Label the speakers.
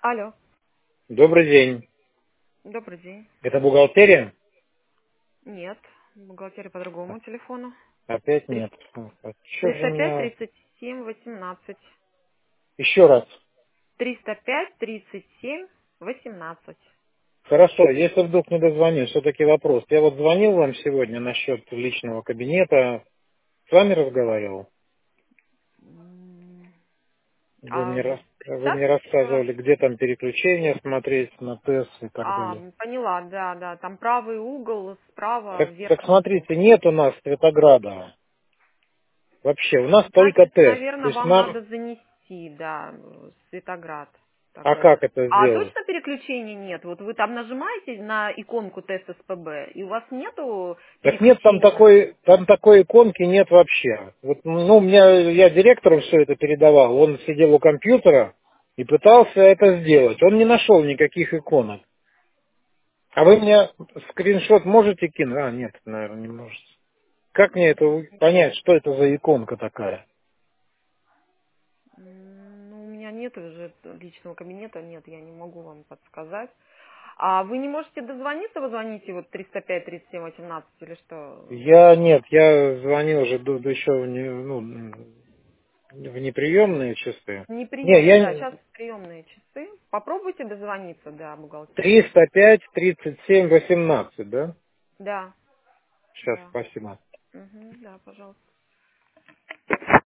Speaker 1: Алло,
Speaker 2: Добрый день.
Speaker 1: добрый день.
Speaker 2: Это бухгалтерия?
Speaker 1: Нет, бухгалтерия по другому телефону.
Speaker 2: Опять
Speaker 1: Трис-
Speaker 2: нет. Что же
Speaker 1: 305
Speaker 2: меня...
Speaker 1: 37 18.
Speaker 2: Еще раз.
Speaker 1: 305 37 18.
Speaker 2: Хорошо, если вдруг не дозвоню, все-таки вопрос. Я вот звонил вам сегодня насчет личного кабинета. С вами разговаривал? Вы
Speaker 1: А
Speaker 2: мне, вы мне
Speaker 1: представьтесь еще раз.
Speaker 2: рассказывали, где там переключение смотреть на тест и так далее.
Speaker 1: Поняла, да, да. Там правый угол, справа
Speaker 2: Так
Speaker 1: вверх ногу.
Speaker 2: смотрите, нет у нас Цветограда. Вообще, у нас только
Speaker 1: Значит,
Speaker 2: тест. То
Speaker 1: наверное,
Speaker 2: есть
Speaker 1: вам
Speaker 2: нам...
Speaker 1: надо занести, да, Светоград
Speaker 2: А
Speaker 1: тогда.
Speaker 2: как это
Speaker 1: А
Speaker 2: сделать?
Speaker 1: точно переключения нет? Вот вы там нажимаете на иконку тест СПБ, и у вас нету
Speaker 2: Так нет,
Speaker 1: переключения?
Speaker 2: там такой иконки нет вообще. Вот, ну, я директору все это передавал, он сидел у компьютера и пытался это сделать. Он не нашел никаких иконок. А вы мне скриншот можете кинуть? А, нет, наверное, не можете. Как мне это понять, что это за иконка такая?
Speaker 1: Ну, у меня нет уже личного кабинета, нет, я не могу вам подсказать. А вы не можете дозвониться, вы звоните вот 305 37 18 или что?
Speaker 2: Я звонил уже еще в неприемные часы. Не,
Speaker 1: Неприемные, да,
Speaker 2: я
Speaker 1: сейчас приемные часы. Попробуйте дозвониться до бухгалтерии.
Speaker 2: 305 37 18, да?
Speaker 1: Да,
Speaker 2: Сейчас,
Speaker 1: да.
Speaker 2: спасибо.
Speaker 1: Мгм, да, пожалуйста.